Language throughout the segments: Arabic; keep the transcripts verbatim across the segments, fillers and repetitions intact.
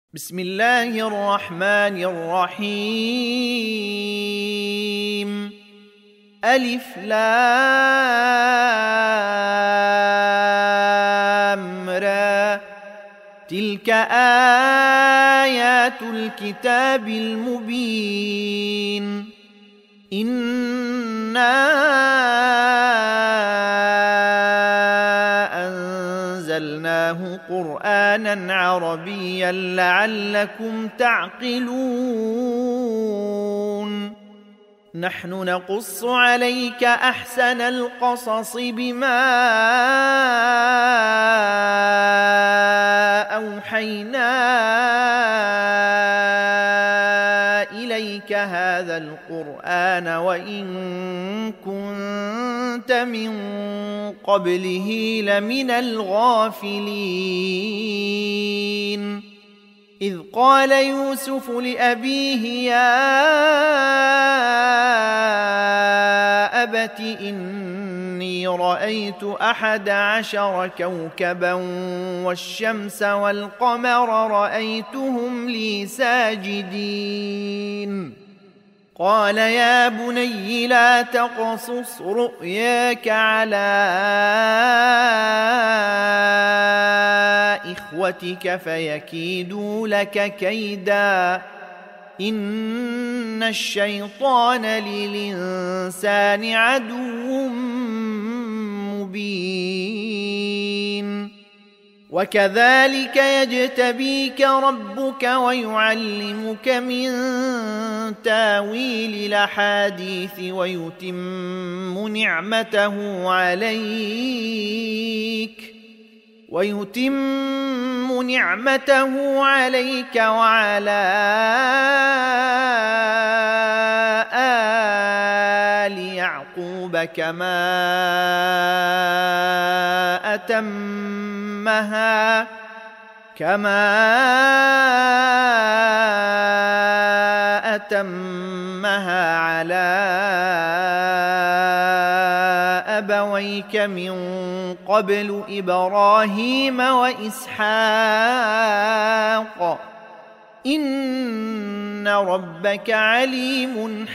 بسم الله الرحمن الرحيم. ألف لام را، تلك آيات الكتاب المبين. إنا أنزلناه قرآنا عربيا لعلكم تعقلون. نحن نقص عليك أحسن القصص بما أوحينا إليك هذا القرآن وإن كنت من قبله لمن الغافلين. إذ قال يوسف لأبيه يا أبت إني رأيت أحد عشر كوكبا والشمس والقمر رأيتهم لي ساجدين. قال يا بني لا تقصص رؤياك على إخوتك فيكيدوا لك كيدا، إن الشيطان للإنسان عدو مبين. وكذلك يجتبيك ربك ويعلمك من تاويل الأحاديث ويتم نعمته عليك ويتم نعمته عليك وعلى آل يعقوب كما أتمها كما أتمها على أبويك من قبل إبراهيم وإسحاق إن ربك عليم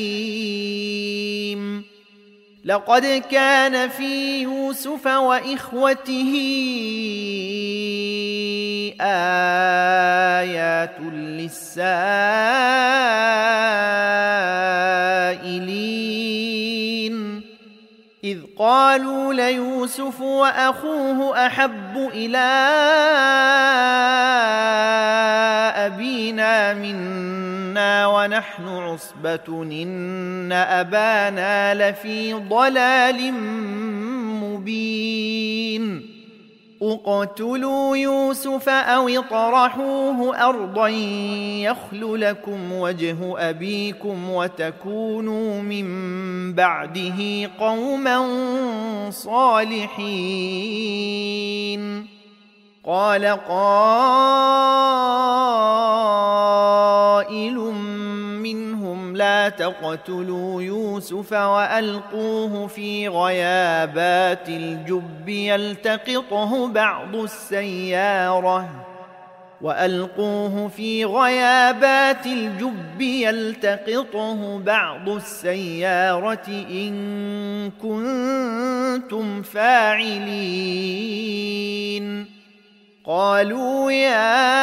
حكيم. لقد كان في يوسف وإخوته آيات للسائلين، إذ قالوا ليوسف وأخوه أحب إلى أبينا منا ونحن عصبة إن أبانا لفي ضلال مبين. اقتلوا يوسف أو اطرحوه أرضا يخل لكم وجه أبيكم وتكونوا من بعده قوما صالحين. قال قائل منهم لا تقتلوا يوسف وألقوه في غيابات الجب يلتقطه بعض السيارة وألقوه في غيابات الجب يلتقطه بعض السيارة إن كنتم فاعلين. قالوا يا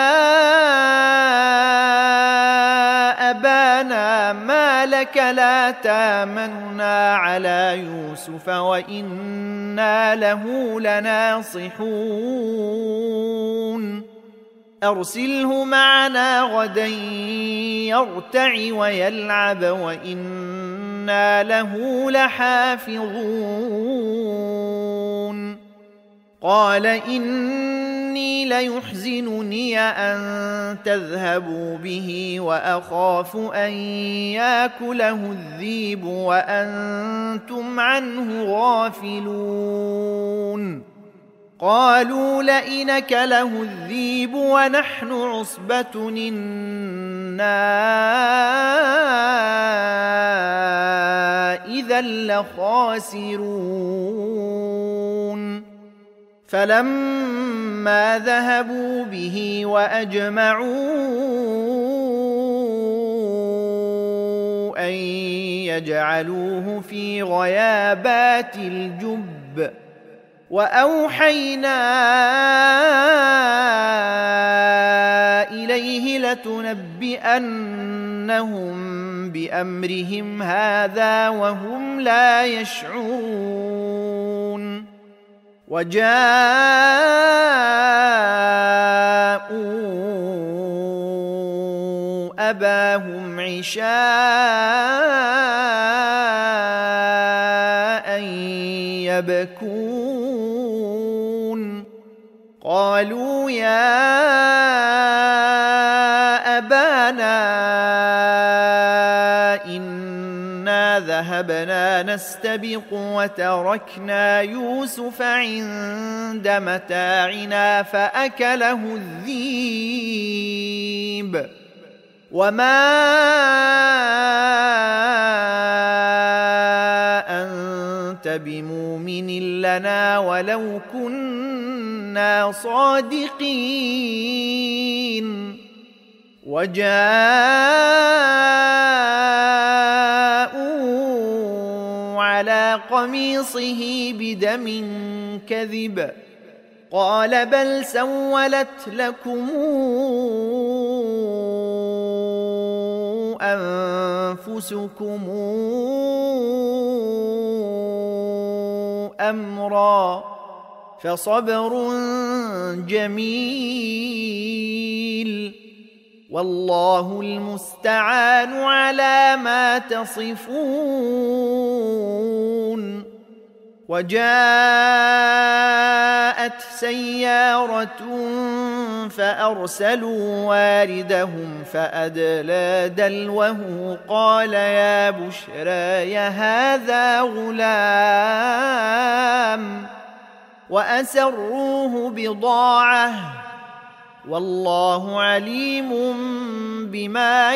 أبانا ما لك لا تامنا على يوسف وإنا له لناصحون. أرسله معنا غدا يرتع ويلعب وإنا له لحافظون. قال إني ليحزنني أن تذهبوا به وأخاف أن يأكله الذئب وأنتم عنه غافلون. قالوا لئن أكله الذئب ونحن عصبة إنا إذا لخاسرون. فلما ذهبوا به وأجمعوا أن يجعلوه في غيابات الجب وأوحينا إليه لتنبئنهم بأمرهم هذا وهم لا يشعرون وجاءوا أباهم عشاء يبكون قالوا يا أبانا إنا ذهبنا نستبق وتركنا يوسف عند متاعنا فأكله الذئب وما أنت بمؤمن لنا ولو كنا صادقين وجاءوا على قميصه بدم كذب قال بل سولت لكم أنفسكم أمرا فصبر جميل والله المستعان على ما تصفون وجاءت سيارة فأرسلوا واردهم فأدلى دلوه قال يا بشرى هذا غلام وأسروه بضاعة والله عليم بما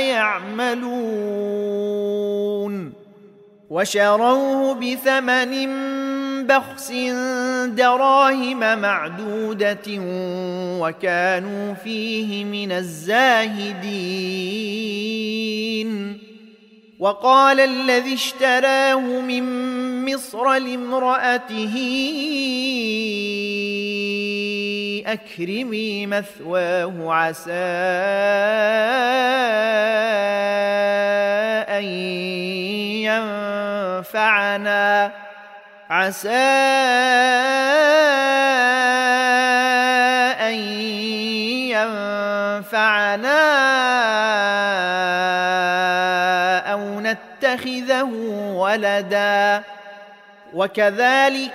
يعملون وشروه بثمن بخس دراهم معدودة وكانوا فيه من الزاهدين وقال الذي اشتراه من مصر لامرأته أكرمي مثواه عسى أن ينفعنا عسى أن ينفعنا أو نتخذه ولدا وكذلك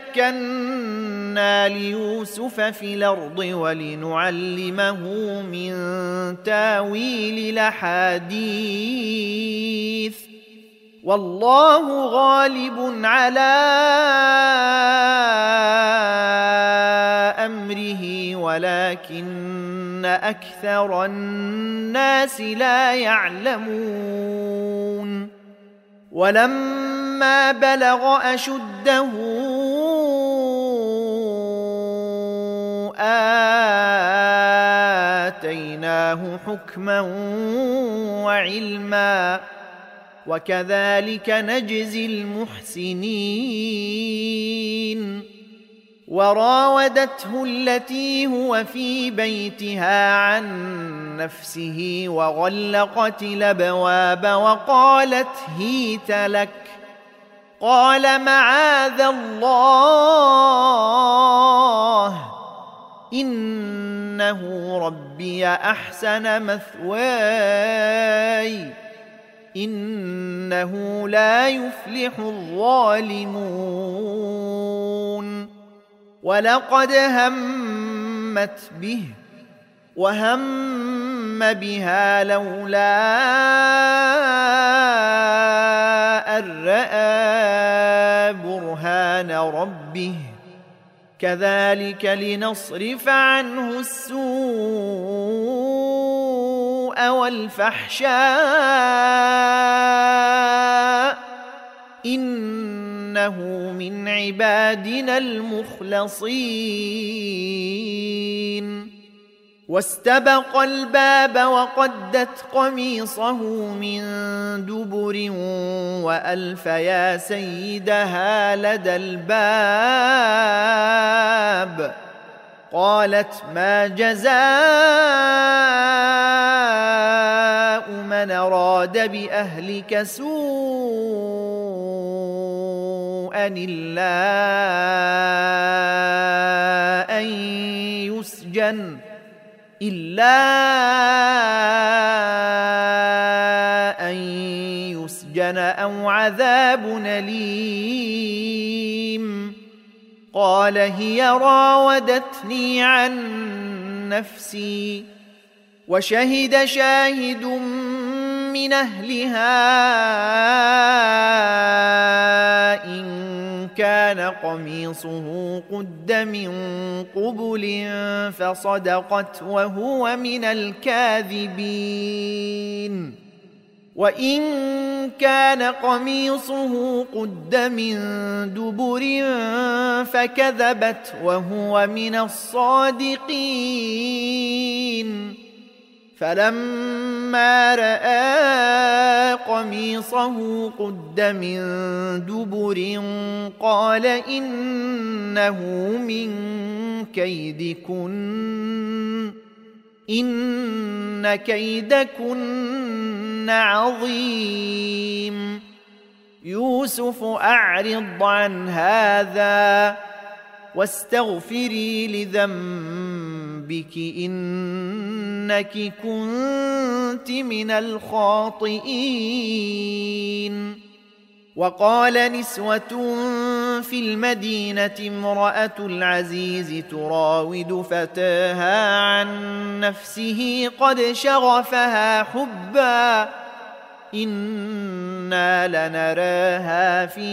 مكنا ليوسف في الأرض ولنعلمه من تاويل الأحاديث والله غالب على أمره ولكن أكثر الناس لا يعلمون ولما بلغ أشده آتيناه حكما وعلما وكذلك نجزي المحسنين وراودته التي هو في بيتها عن نفسه وغلقت الأبواب وقالت هيت لك قال معاذ الله إنه ربي أحسن مثواي إنه لا يفلح الظالمون ولقد همت به وهم بها لولا أن رأى برهان ربه كذلك لنصرف عنه السوء والفحشاء إن إنه من عبادنا المخلصين واستبق الباب وقدت قميصه من دبر وألف يا سيدها لدى الباب قالت ما جزاء من أراد بأهلك سوءا إلا أن يسجن إلا أن يسجن أو عذاب أليم قال هي راودتني عن نفسي وشهد شاهد من أهلها إن كان قميصه قد من قبل فصدقت وهو من الكاذبين وإن كان قميصه قد من دبر فكذبت وهو من الصادقين فلما رأى قميصه قد من دبر قال إنه من كيدكن إن كيدكن عظيم يوسف أعرض عن هذا واستغفري لذنبك إنك كنت من الخاطئين وقال نسوة في المدينة امرأة العزيز تراود فتاها عن نفسه قد شغفها حبا إنا لنراها في